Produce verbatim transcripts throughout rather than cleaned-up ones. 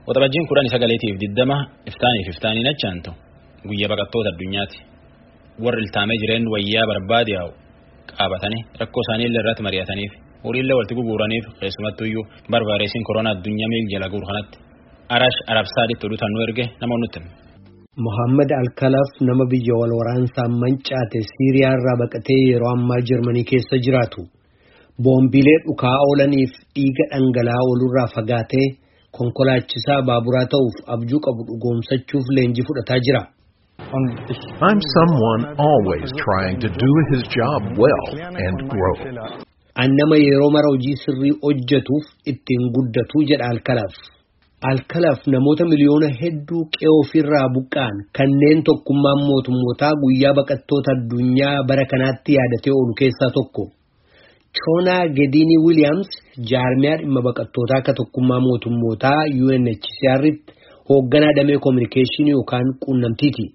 Waxabajjiin kudhan sagaleetiif diddama iftaaniif iftaaniin achaantu guyyaa baqattoota addunyaati. Warri iltaamee jireen wayyaa barbaade yaa'u qaabatanii rakkoo isaanii illee irratti mari'ataniif horiillee walitti guguuraniif keessumattuyyuu barbaareessiin koronaa addunyaa miil jala guuru kanatti Arash Arabsaaditti oduutan nu erge nama nutti. Muhammad Alkalaf nama biyya wal waraansaa mancaate Siiriyaa irraa baqatee yeroo ammaa Jarmanii keessa jiraatu. Boombilee dhukaa oolaniif dhiiga dhangala'aa walirraa fagaatee konkolaachisaa baaburaa ta'uuf abjuu qabu dhugoomsachuuf leenjii fudhataa jira. I'm someone always trying to do his job well and grow. Annama yeroo mara hojii sirrii hojjetuuf ittiin guddatu jedha Alkalaf. Alkalaf namoota miliyoona hedduu qe'ee ofirraa buqqaan kanneen tokkummaan mootummootaa guyyaa baqattoota addunyaa bara kanaatti yaadatee oolu keessaa tokko. Chona Gedini Williams jaarmiyaa dhimma baqattootaa akka tokkummaa mootummootaa U N H C R tti hoogganaa damee communication yookaan quunnamtiiti.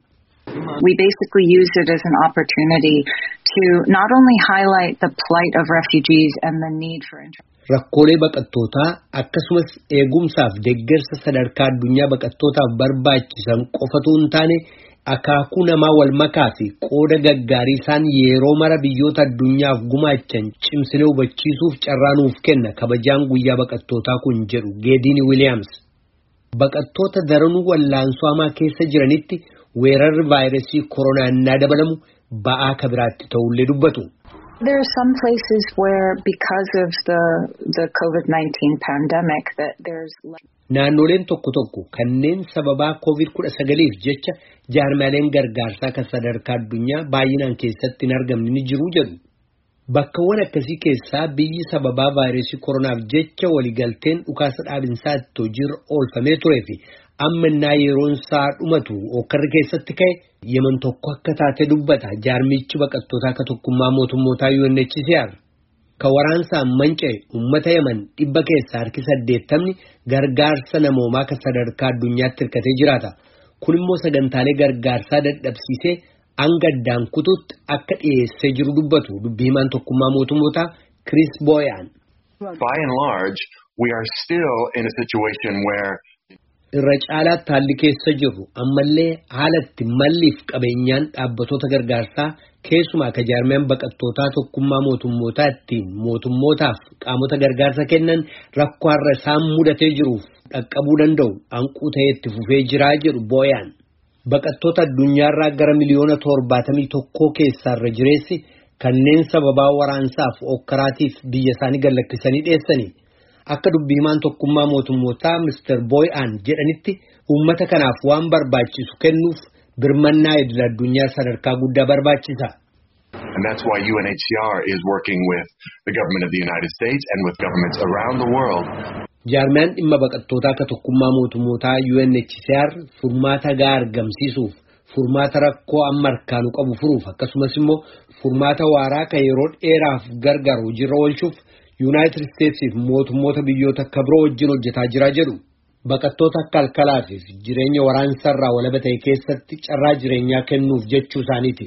We basically use it as an opportunity to not only highlight the plight of refugees and the need for Rakkoolee baqattootaa akkasumas eegumsaaf deeggarsa sadarkaa addunyaa baqattootaaf barbaachisan qofatu hin taane akaakuu namaa wal makaa fi qooda gaggaarii isaan yeroo mara biyyoota addunyaaf gumaachan cimsinee hubachiisuuf carraa nuuf kenna kabajaan guyyaa baqattootaa kun jedhu Gedini Williams. Baqattoota daranuu wallaansoo hamaa keessa jiranitti weerarri vaayirasii koronaa innaa dabalamu ba'aa kabiraatti ta'ullee dubbatu. There are some places where because of the the COVID nineteen pandemic that there's Naannoleen tokko tokko kanneen sababaa COVID kudha sagaliif jecha jaarmaaleen gargaarsaa kan sadarkaa addunyaa baay'inaan keessatti hin argamne ni jiru jedhu. Bakkawwan akkasii keessaa biyyi sababaa vaayirasii koronaaf jecha waliigalteen dhukaasa dhaabinsaa itti hojiirra oolfamee turee fi amma innaa yeroon isaa dhumatu okkarri keessatti ka'e Yemen tokko akka taate dubbata jaarmichi baqattootaa akka tokkummaa mootummootaa U N H C R. Ka waraansaan manca'e uummata Yemen dhibba keessaa harki saddeettamni gargaarsa namoomaa kan sadarkaa addunyaatti hirkatee jiraata. Kun immoo sagantaalee gargaarsaa dadhabsiisee hanga addaan kutuutti akka dhiyeessee jiru dubbatu dubbii himaan tokkummaa mootummootaa Chris Boyan. By and large, we are still in a situation where irra caalaatti haalli keessa jirru ammallee haalatti malliif qabeenyaan dhaabbatoota gargaarsaa keessumaa ka jaarmiyaan baqattootaa tokkummaa mootummootaa ittiin mootummootaaf qaamota gargaarsa kennan rakkoo har'a isaan mudatee jiruuf dhaqqabuu danda'u hanquu ta'ee itti fufee jiraa jedhu Boyan. Baqattoota addunyaarraa gara miliyoona torbaatamii tokkoo keessaa irra jireessi kanneen sababaa waraansaaf okkaraatiif biyya isaanii gallakkisanii dheessanii. Akka dubbii himaan tokkummaa mootummootaa Mister Boyan jedhanitti uummata kanaaf waan barbaachisu kennuuf birmannaa idil addunyaa sadarkaa guddaa barbaachisa. And that's why U N H C R is working with the government of the United States and with governments around the world. Jaarmiyaan dhimma baqattootaa akka tokkummaa mootummootaa U N H C R furmaata gahaa argamsiisuuf furmaata rakkoo amma harkaanu qabu furuuf akkasumas immoo furmaata waaraa kan yeroo dheeraaf gargaaru hojiirra oolchuuf United States fi mootummoota biyyoota akka biroo wajjin hojjetaa jira jedhu. Baqattoota akka Alkalaafis jireenya waraansarraa walaba ta'e keessatti carraa jireenyaa kennuuf jechuu isaaniiti.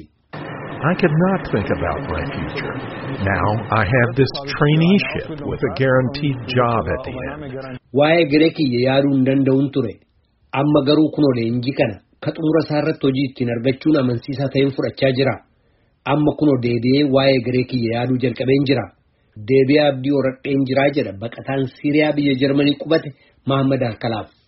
I could not think about my future. Now I have this traineeship with a guaranteed job at the end. Waa'ee garee kiyya yaaduu hin danda'uun ture. Amma garuu kunoo leenjii kana ka xumura isaarratti hojii ittiin argachuun amansiisaa ta'een fudhachaa jira. Amma kunoo deebi'ee waa'ee garee kiyya yaaduu jalqabeen jira. Deebi'ee abdii horadheen jiraa jedha baqataan Siiriyaa biyya Jarmanii qubate Muhammad Alkalaf.